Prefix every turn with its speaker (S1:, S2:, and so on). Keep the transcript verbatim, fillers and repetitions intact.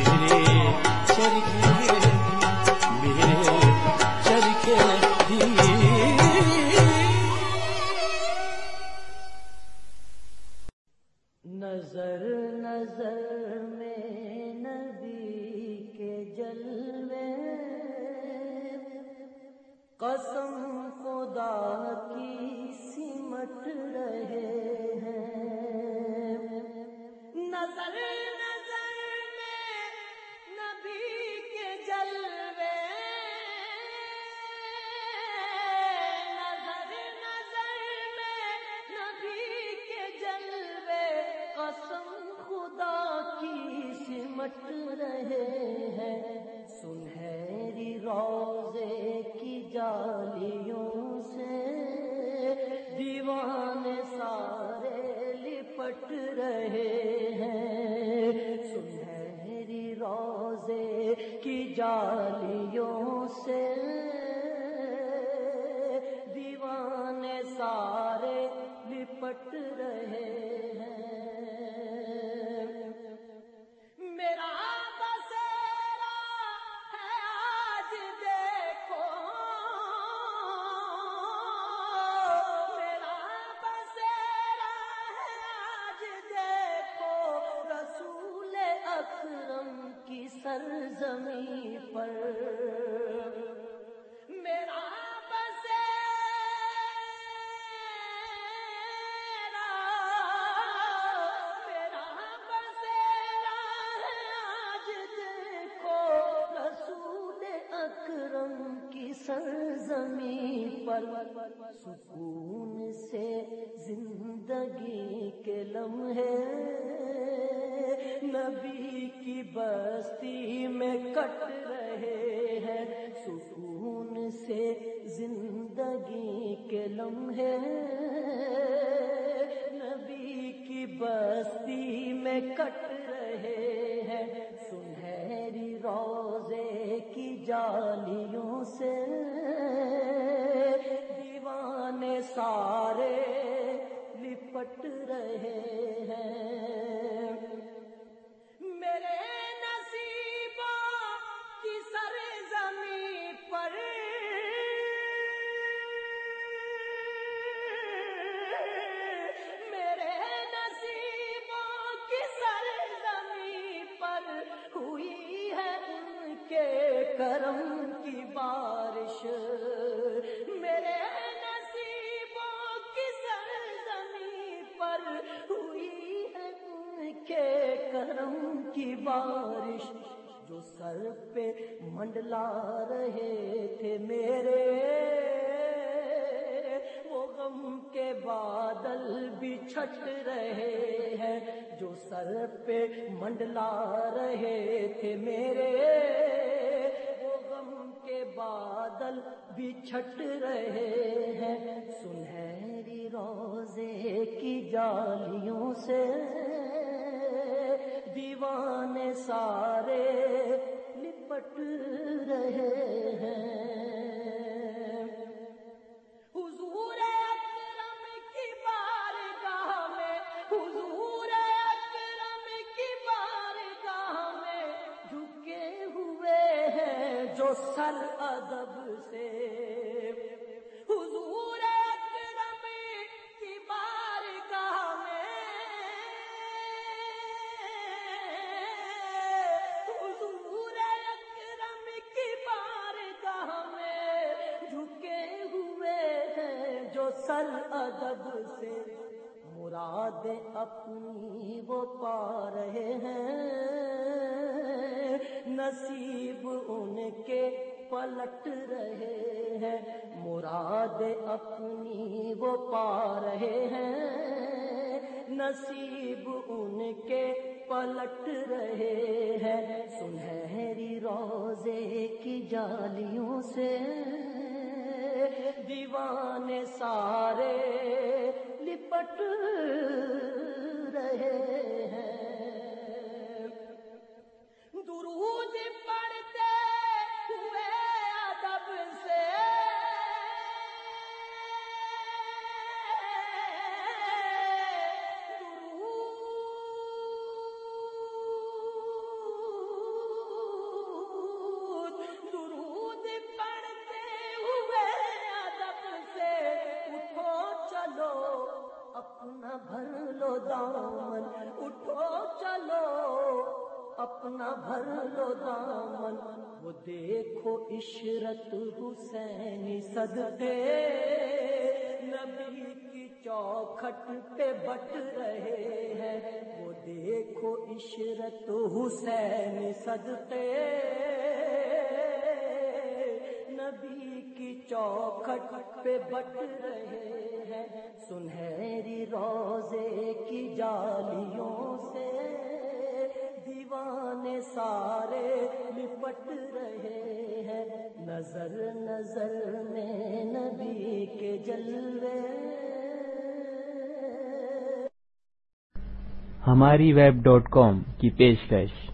S1: نظر نظر میں نبی کے جلوے، قسم خدا کی سمٹ رہے ہیں۔ نظر نظر میں نبی کے جلوے، نظر نظر میں نبی کے جلوے، قسم خدا کی سمٹ رہے ہیں۔ سنہری روضے کی جالیوں سے دیوانے سارے لپٹ رہے ہیں۔ سنہری روضے کی جالیوں سے دیوانے سارے لپٹ رہے ہیں۔ میرا بسیرا ہے آج دیکھو، میرا بسیرا ہے آج دیکھو، رسول اکرم کی سرزمین پر۔ میرا کی سرزمین پر سکون سے زندگی کے لمحے نبی کی بستی میں کٹ رہے ہیں۔ سکون سے زندگی کے لمحے نبی کی بستی میں کٹ رہے ہیں۔ سنہری روضے کی جالیوں سے دیوانے سارے لپٹ رہے ہیں۔ میرے نصیبوں کی سرزمین پر، میرے نصیبوں کی سرزمین پر ہوئی ہے ان کے کرم کی بارش۔ میرے نصیبوں کی سرزمین پر ہوئی ہے ان کے کرم کی بارش۔ جو سر پہ منڈلا رہے تھے میرے، وہ غم کے بادل بھی چھٹ رہے ہیں۔ جو سر پہ منڈلا رہے تھے میرے، وہ غم کے بادل بھی چھٹ رہے ہیں۔ سنہری روضے کی جالیوں سے دیوانے سارے لپٹ رہے ہیں۔ حضور اکرم کی بارگاہ میں، حضور اکرم کی بارگاہ میں جھکے ہوئے ہیں جو سر ادب سے۔ حضور اکرم کی بارگاہ میں، حضور اکرم کی بارگاہ میں جھکے ہوئے ہیں جو سر ادب سے۔ مراد اپنی وہ پا رہے ہیں، نصیب ان کے پلٹ رہے ہیں۔ مراد اپنی وہ پا رہے ہیں، نصیب ان کے پلٹ رہے ہیں۔ سنہری روضے کی جالیوں سے دیوانے سارے لپٹ رہے ہیں۔ درود پڑھتے ہوئے ادب سے، اپنا بھر لو دامن، وہ دیکھو عشرت حسینی صدقے نبی کی چوکھٹ پہ بٹ رہے ہیں، وہ دیکھو عشرت حسینی صدقے نبی کی چوکھٹ پہ بٹ رہے ہیں، سنہری روضے کی جالیوں سے دیوانے سارے لپٹ رہے ہیں، نظر نظر میں نبی کے جلوے۔
S2: ہماری ویب ڈاٹ کام کی پیشکش